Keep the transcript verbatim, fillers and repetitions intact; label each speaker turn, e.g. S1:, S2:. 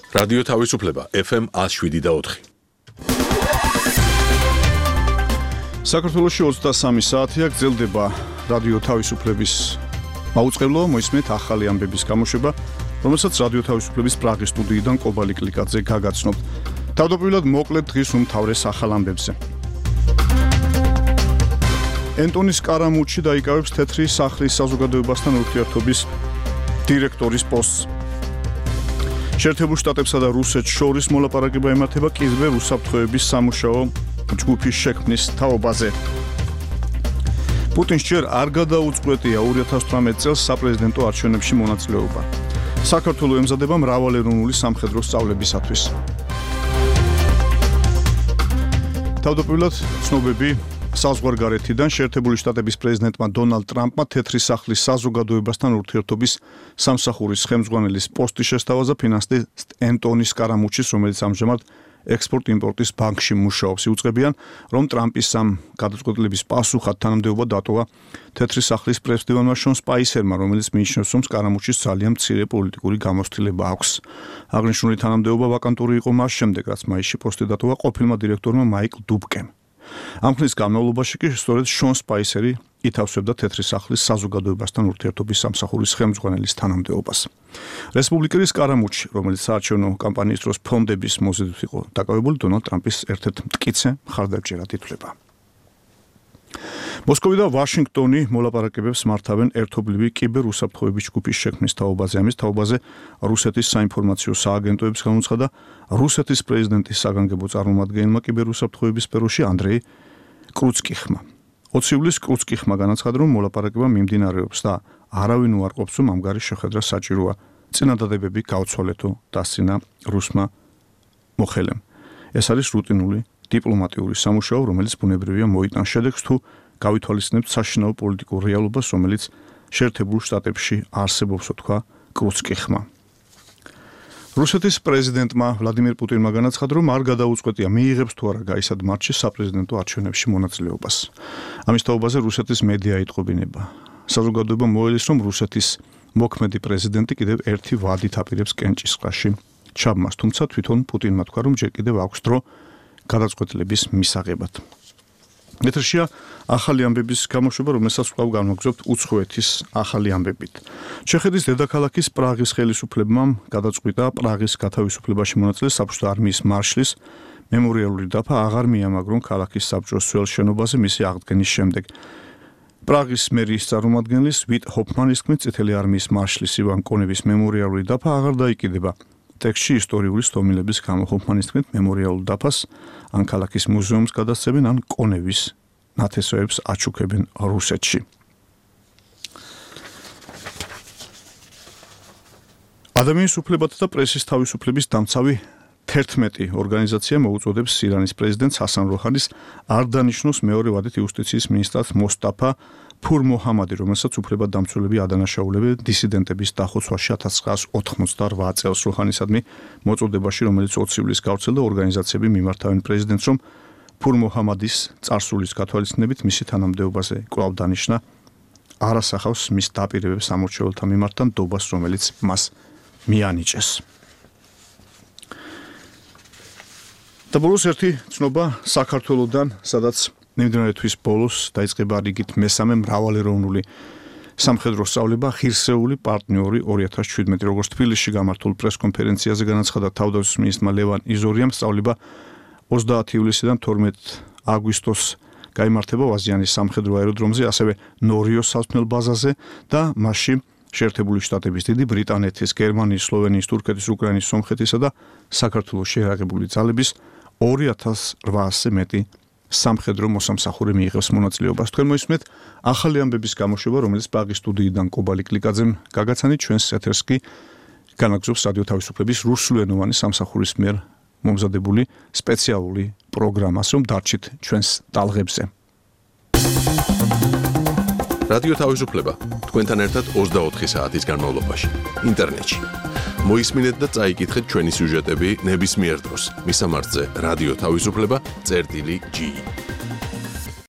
S1: რადიო თავისუფლება ეფ ემ one oh seven და four.
S2: საქართველოში ოცდასამი საათია გრძელდება რადიო თავისუფლების მაუწყებლო მოისმენთ ახალი ამბების გამოშვება, რომელსაც რადიო თავისუფლების პრაღის სტუდიიდან კობალი კლიკაძე გაგაცნობთ. თავდაპირველად მოკლედ დღის უმთავრეს ახალ ამბებზე. ენტონი სკარამუჩი დაიკავებს თეთრი სახლის საზოგადოებასთან ურთიერთობის დირექტორის პოსტს. შეერთებულ შტატებსა და რუსეთს შორის მოლაპარაკება ემართება კიბერ უსაფრთხოების სამუშაო ჯგუფის შექმნის თაობაზე. პუტინს ჯერ არ გადაუწყვეტია ორი ათას თვრამეტ წელს საპრეზიდენტო არჩევნებში მონაწილეობა. საქართველოს ემზადება მრავალეროვნული სამხედრო სწავლებისათვის. თავდაპირველად ცნობები საზღვარგარეთიდან შეერთებული შტატების პრეზიდენტმა დონალდ ტრამპმა თეთრი სახლის საზოგადოებასთან ურთიერთობის სამსახურის ხელმძღვანელის პოსტი შესთავაზა ფინანსისტ ენტონი სკარამუჩის, რომელიც ამჟამად ექსპორტ-იმპორტის ბანკში მუშაობს. იუწყებიან, რომ ტრამპის ამ გადაწყვეტილების პასუხად თანამდებობა დატოვა თეთრი სახლის პრეზიდენტმა შონ სპაისერმა, რომელიც მიიჩნევს, რომ სკარამუჩის ძალიან მცირე პოლიტიკური გამოცდილება აქვს. აღნიშნული თანამდებობა ვაკანტური იყო მას შემდეგ, რაც მაისში პოსტი დატოვა ყოფილმა დირექტორმა მაიკლ დუბკემ. ამ ხნის განმავლობაში კი სწორედ შონ სპაისერი ითავსებდა თეთრი სახლის საზოგადოებასთან ურთიერთობის სამსახურის ხელმძღვანელის თანამდებობას. რესპუბლიკელი სკარამუჩი, რომელიც საარჩევნო კამპანიის დროს ფონდების მოზიდვით იყო დაკავებული, დონალდ ტრამპის ერთ-ერთ მტკიცე მხარდამჭერად ითვლება. მოსკოვი და ვაშინგტონი მოლაპარაკებებს მართავენ ერთობლივი კიბერ უსაფრთხოების ჯგუფის შექმნის თაობაზე. ამის თაობაზე რუსეთის საინფორმაციო სააგენტოების განუცხადა რუსეთის პრეზიდენტის საგანგებო წარმომადგენელმა კიბერ უსაფრთხოების სფეროში ანდრეი კრუცკიხმა. ოცი ივლისს კრუცკიხმა განაცხადა, რომ მოლაპარაკება მიმდინარეობს და არავინ უარყოფს, რომ ამგვარი შეხვედრა საჭიროა. წინადადებები გაუცვალეთო დასცინა რუსმა მოხელემ. ეს არის რუტინული დიპლომატიური სამუშაო, რომელიც ბუნებრივია მოიტანს შედეგს, თუ გავითვალისწინებთ საშინაო პოლიტიკურ რეალობას, რომელიც შეერთებულ შტატებში არსებობს, თქვა კრუცკიხმა. რუსეთის პრეზიდენტმა ვლადიმირ პუტინმა განაცხადა, რომ არ გადაუწყვეტია მიიღებს თუ არა გაისად მარტში საპრეზიდენტო არჩევნებში მონაწილეობას. ამის თაობაზე რუსეთის მედია იტყობინება. საზოგადოება მოელის, რომ რუსეთის მოქმედი პრეზიდენტი კიდევ ერთი ვადით აპირებს კენჭისყრაში ჩაბმას, თუმცა თვითონ პუტინმა თქვა, რომ ჯერ კიდევ აქვს დრო გადაწყვეტილების მისაღებად. ეთერშია ახალი ამბების გამოშვება, რომელსაც ვყავ განვაგრძობთ უცხოეთის ახალი ამბებით. ჩეხეთის დედაქალაქის პრაღის ხელისუფლებმა გადაწყვიტა პრაღის გათავისუფლებაში მონაწილე საბჭოთა არმიის მარშლის მემორიალური დაფა აღარ მიამაგრონ ქალაქის საბჭოს ძველ შენობაზე მისი აღდგენის შემდეგ. პრაღის მერის წარმომადგენლის ვიტ ჰოფმანის თქმით, წითელი არმიის მარშლის ივან კონევის მემორიალური დაფა აღარ დაიკიდება. ტექსტში ისტორიული სტომილების გამო ჰოფმანის თქმით, მემორიალურ დაფას ან ქალაქის მუზეუმს გადასცემენ, ან კონევის ნათესავებს აჩუქებენ რუსეთში. ადამიანის უფლებათა და პრესის თავისუფლების დამცავი თერთმეტი ორგანიზაცია მოუწოდებს ირანის პრეზიდენტს ჰასან როჰანის არ დანიშნოს მეორე ვადით იუსტიციის მინისტრად მოსტაფა ფურ მოჰამადი, რომელსაც უფლებადამცველები ადანაშაულებენ დისიდენტების დახოცვაში ათას ცხრაას ოთხმოცდაორვე წელს. როჰანისადმი მოწოდებაში, რომელიც ოცი ივლისს გავრცელდა, ორგანიზაციები მიმართავენ პრეზიდენტს, რომ ფურ მოჰამადის წარსულის გათვალისწინებით მისი თანამდებობაზე კვლავ დანიშნა არ ასახავს მის დაპირებებს ამორჩეულთა მიმართ და ნდობას, რომელიც მას მიანიჭეს. და ბოლოს ერთი ცნობა საქართველოდან, სადაც მიმდინარე თვის ბოლოს დაიწყება რიგით მესამე მრავალეროვნული სამხედრო სწავლება ღირსეული პარტნიორი ორი ათას შვიდმეტი. როგორც თბილისში გამართულ პრესკონფერენციაზე განაცხადა თავდაცვის მინისტრმა ლევან იზორიამ, სწავლება ოცდაათი ივლისიდან თორმეტ აგვისტოს გაიმართება ვაზიანის სამხედრო აეროდრომზე, ასევე ნორიოს სასმელ ბაზაზე და მასში შეერთებული შტატების, დიდი ბრიტანეთის, გერმანიის, სლოვენიის, თურქეთის, უკრაინის, სომხეთისა და საქართველოს შეერაღებული ძალების ორი ათას რვაასზე მეტი სამხედრო მოსამსახური მიიღებს მონაწილეობას. თქვენ მოისმენთ ახალი ამბების გამოშვება, რომელიც პრაღის სტუდიიდან კობალი კლიკაძემ გაგაცანით. ჩვენს ეთერს კი განაგრძობს რადიო თავისუფლების რუსულენოვანი სამსახურის მიერ მომზადებული სპეციალური პროგრამა, რომ დარჩით ჩვენს ტალღებზე.
S1: რადიო თავისუფლება თქვენთან ერთად ოცდაოთხი საათის განმავლობაში ინტერნეტში. მოისმინეთ და წაიკითხეთ ჩვენი სიუჟეტები ნებისმიერ დროს. მისამართზე რადიო თავისუფლება წერტილი ჯი.